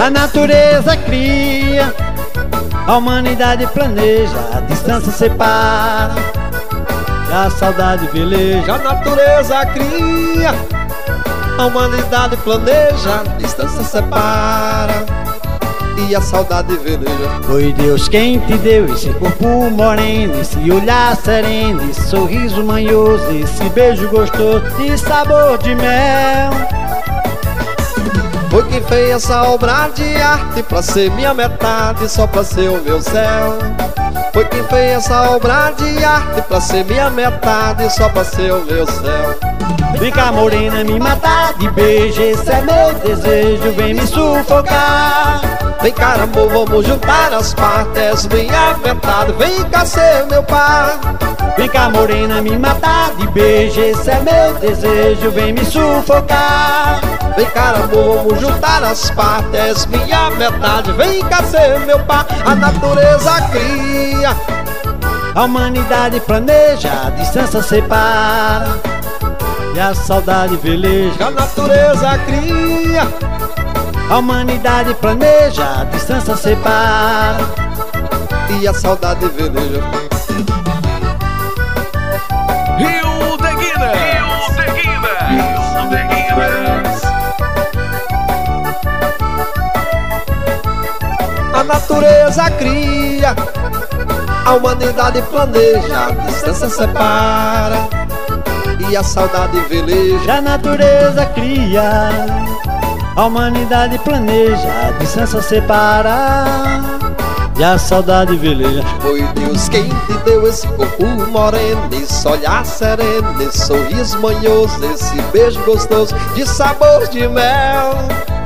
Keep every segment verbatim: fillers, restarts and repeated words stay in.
A natureza cria, a humanidade planeja, a distância separa, e a saudade veleja. A natureza cria, a humanidade planeja, a distância separa, e a saudade veleja. Foi Deus quem te deu esse corpo moreno, esse olhar sereno, esse sorriso manhoso, esse beijo gostoso de sabor de mel. Foi quem fez essa obra de arte pra ser minha metade, só pra ser o meu céu. Foi quem fez essa obra de arte pra ser minha metade, só pra ser o meu céu. Vem cá, morena, me matar de beijo, esse é meu desejo, vem me sufocar. Vem cá, amor, vamos juntar as partes, minha metade, vem cá ser meu par. Vem cá, morena, me matar de beijo, esse é meu desejo, vem me sufocar. Vem cá, amor, vamos juntar as partes, minha metade, vem cá ser meu par. A natureza cria, a humanidade planeja, a distância separa, e a saudade veleja. A natureza cria, a humanidade planeja, a distância separa, e a saudade veleja. Rio de Guinas, Rio de Guinas, Rio de Guinas. A natureza cria, a humanidade planeja, a distância separa, e a saudade veleja. A natureza cria, a humanidade planeja, a distância separa, e a saudade veleja. Foi Deus quem te deu esse corpo moreno, esse olhar sereno, esse sorriso manhoso, esse beijo gostoso de sabor de mel.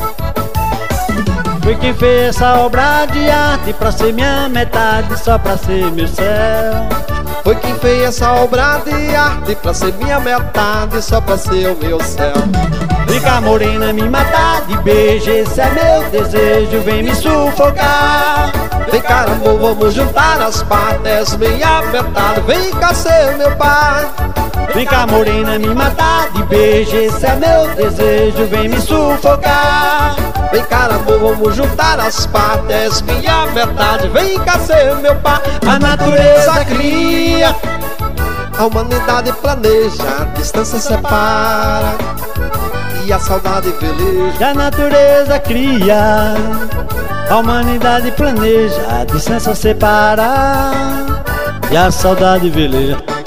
Foi quem fez essa obra de arte pra ser minha metade, só pra ser meu céu. Foi quem fez essa obra de arte pra ser minha metade, só pra ser o meu céu. Vem cá, morena, me matar de beijo, esse é meu desejo, vem me sufocar. Vem cá, amor, vamos juntar as partes, minha metade, vem cá ser meu pai. Vem cá, morena, me matar de beijo, esse é meu desejo, vem me sufocar. Vem cá, amor, vamos juntar as partes, minha metade, vem cá ser meu pai. A natureza cria, a humanidade planeja, a distância separa, e a saudade veleja. A natureza cria, a humanidade planeja, a distância separa, e a saudade veleja.